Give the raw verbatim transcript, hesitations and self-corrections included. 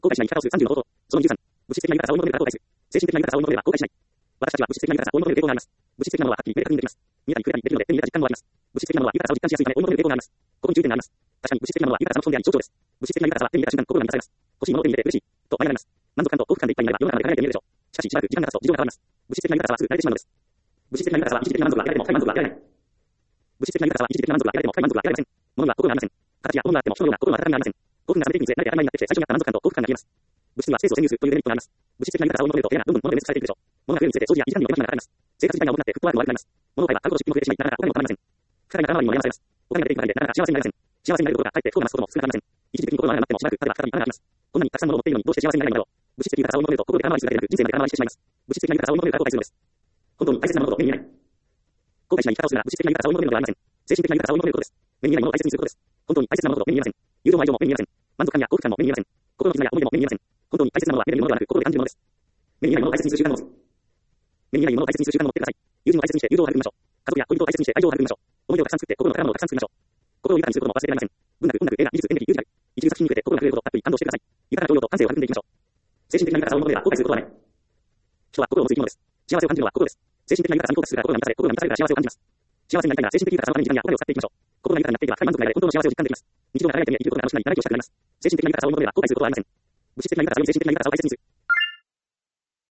後悔しない生き方をするさんじゅうの方法。そのにじゅうさん。物質的な豊かさを追い求めるから後悔する。精神的な豊かさを追い求めれば後悔しない。私たちは物質的な豊かさを追い求める傾向があります。物質的なものははっきり明確にできます。見えたり触れたりできるので手に入れた実感もあります。物質的なものは豊かさを実感しやすいため追い求める傾向があります。ここに注意点があります。確かに物質的なものは豊かさの本であり象徴です。物質的な豊かさは手に入れた瞬間心が満たされます。欲しいものを手に入れて嬉しいと前られます。満足感と幸福感でいっぱいになれば世の中まで輝いて見えるでしょう。しかししばらく時間が経つと事情が変わります。物質的な豊かさはすぐ慣れてしまうのです。物質的な豊かさは一時的な満足が得られても深い満足が得られない。物質的な豊かさは一時的な満足が得られても深い満足が得られません。物には心がありません。形や物があっても人のような心の温かみがありません。興奮が冷めていくにつれ慣れて当たり前になってきて最初にあった満足感と幸福感が消えます。物質にはスペースを占有するというデメリットがあります。物質的な豊かさを求めると部屋がどんどん物で埋め尽くされていくでしょう。物が増えるにつれて掃除や維持管理の手間暇がかかります。生活時間が重くなってフットワークも悪くなります。物を買えば買うほど出費も増えてしまいなかなかお金も貯まりません。負荷が空回りにも悩まされます。お金が出ていく中でなかなか幸せになれません。幸せになることがかえって不幸なことも少なくありません。一時的に心の穴がなってもしばらく経てば再び穴があります。こんなにたくさんの物を持っているのにどうして幸せになれないのだろう。物質的な豊かさを求めると心で空回りするだけでなく人生まで空回りしてしまいます。物質的な豊かさを求めるから後悔するのです。本当に大切なものと目に見えない。後悔しない生き方をするなら物質的な豊かさを求めるのではありません。精神的な豊かさを求めることです。目に見えないものを大切にすることです。本当に大切なものと目に見えません。友情も愛情も目に見えません。満足感や幸福感も目に見えません。心の絆や思いも目に見えません。本当に大切なものは目で見るものではなく心で感じるものです。目に見えないものを大切にする習慣を持つ。目に見えないものを大切にする習慣を持ってください。友人を大切にして友情を育みましょう。家族や恋人を大切にして愛情を育みましょう。思い出をたくさん作って心の宝物をたくさん作りましょう。心を豊かにすることも忘れてられません。文学、音楽、映画、技術、演劇、ミュージカル。一流作品に触れて心が震えるほどたっぷり感動してください。豊かな教養と感性を育んでいきましょう。精神的な豊かさを求めれば後悔することはない。人は心を持つ生き物です。幸せを感じるのは心です。精神的な豊かさにフォーカスするから心が満たされ、心が満たされるから幸せを感じます。幸せになりたいなら精神的豊かさのために時間やお金を使っていきましょう。心が豊かになっていけば深い満足が得られ、本当の幸せを実感できます。日常が輝いて見え、生きることが楽しくなり、長生きをしたくなります。精神的な豊かさを求めれば後悔することはありません。物質的な豊かさより精神的な豊かさを大切にする。